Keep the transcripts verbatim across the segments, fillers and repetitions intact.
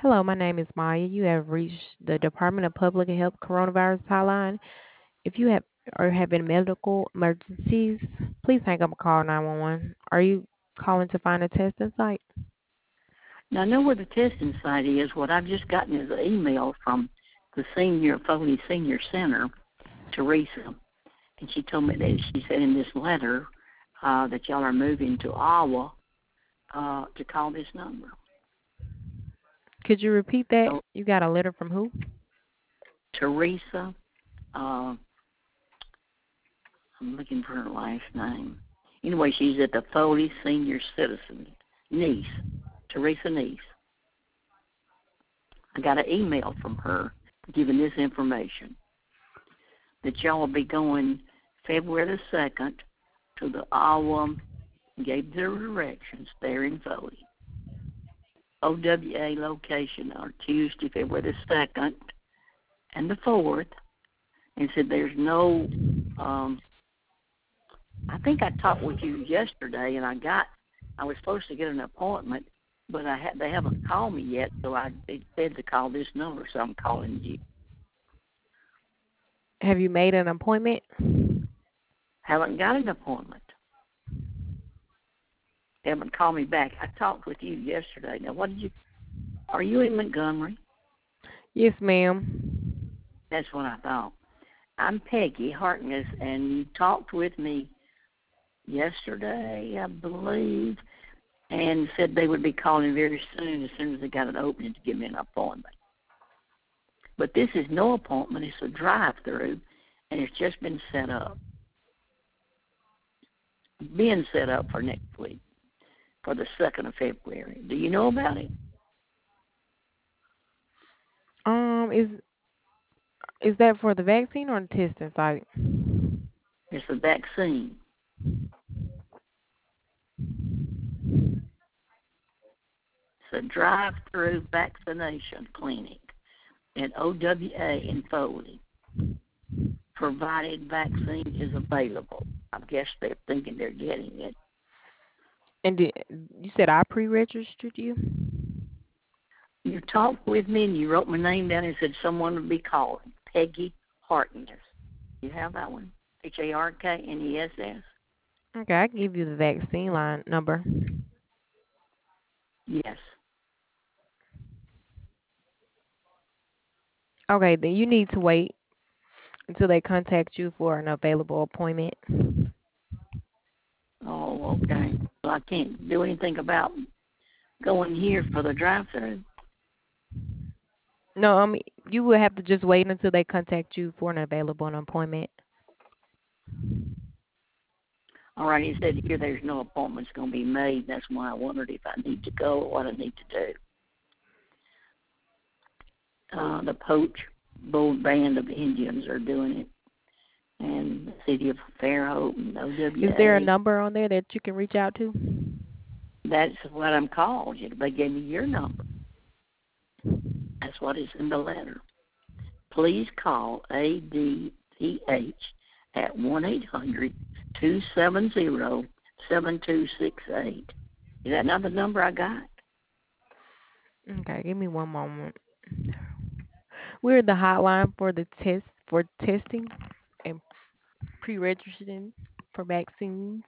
Hello, my name is Maya. You have reached the Department of Public Health Coronavirus Hotline. If you have or have any medical emergencies, please hang up and call nine one one. Are you calling to find a testing site? Now, I know where the testing site is. What I've just gotten is an email from the senior, Foley Senior Center, Teresa, and she told me that she said in this letter uh, that y'all are moving to Iowa uh, to call this number. Could you repeat that? So, You got a letter from who? Teresa, uh, I'm looking for her last name. Anyway, she's at the Foley Senior Citizen, niece, Teresa Niece. I got an email from her giving this information, that y'all will be going February the second to the Iowa, gave their directions there in Foley. O W A location on Tuesday, February the second and the fourth, and said there's no, um, I think I talked with you yesterday, and I got, I was supposed to get an appointment, but I ha- they haven't called me yet, so I it said to call this number, so I'm calling you. Have you made an appointment? Haven't got an appointment. They haven't called me back. I talked with you yesterday. Now, what did you, are you in Montgomery? Yes, ma'am. That's what I thought. I'm Peggy Harkness, and you talked with me yesterday, I believe, and said they would be calling very soon, as soon as they got an opening to give me an appointment. But this is no appointment. It's a drive-through, and it's just been set up. Being set up for next week, for the second of February. Do you know about it? Um, is is that for the vaccine or the testing site? It's a vaccine. It's a drive-through vaccination clinic at O W A in Foley. Provided vaccine is available. I guess they're thinking they're getting it. And did, you said I pre-registered you? You talked with me and you wrote my name down and said someone would be calling. Peggy Harkness. You have that one? H A R K N E S S? Okay, I can give you the vaccine line number. Yes. Okay, then you need to wait until they contact you for an available appointment. Oh, okay. Well, I can't do anything about going here for the drive-through. No, I mean you will have to just wait until they contact you for an available appointment. All right, he said here there's no appointments going to be made. That's why I wondered if I need to go or what I need to do. Uh, the Poach Bull Band of Indians are doing it, and the city of Fairhope and O W A. Is there a number on there that you can reach out to? That's what I'm called. They gave me your number. That's what is in the letter. Please call A D P H at one eight hundred two seven zero seven two six eight. Is that not the number I got? Okay, give me one moment. We're the hotline for the test for testing and pre-registering for vaccines.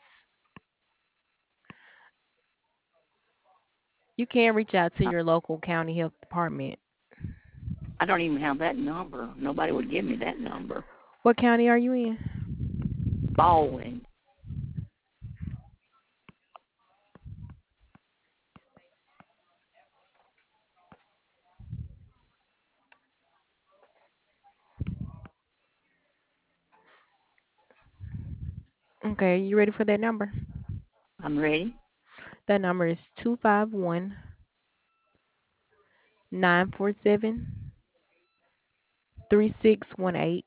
You can reach out to your local county health department. I don't even have that number. Nobody would give me that number. What county are you in? Baldwin. Okay, you ready for that number? I'm ready. That number is two five one nine four seven three six one eight,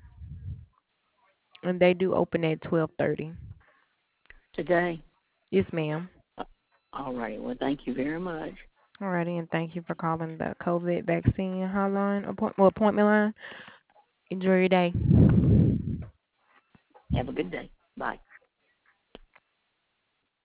and they do open at twelve thirty. Today. Yes, ma'am. All right. Well, thank you very much. Alrighty, and thank you for calling the COVID vaccine hotline appoint, well, appointment line. Enjoy your day. Have a good day. Bye.